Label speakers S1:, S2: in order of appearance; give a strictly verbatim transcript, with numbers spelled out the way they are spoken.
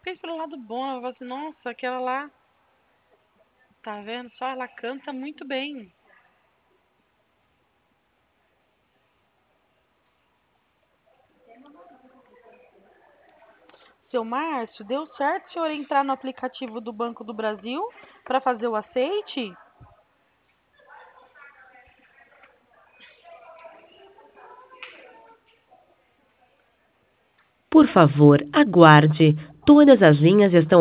S1: Pense pelo lado bom, ela fala assim, nossa, aquela lá, tá vendo só? Ela canta muito bem. Seu Márcio, deu certo o senhor entrar no aplicativo do Banco do Brasil para fazer o aceite?
S2: Por favor, aguarde. Todas as linhas estão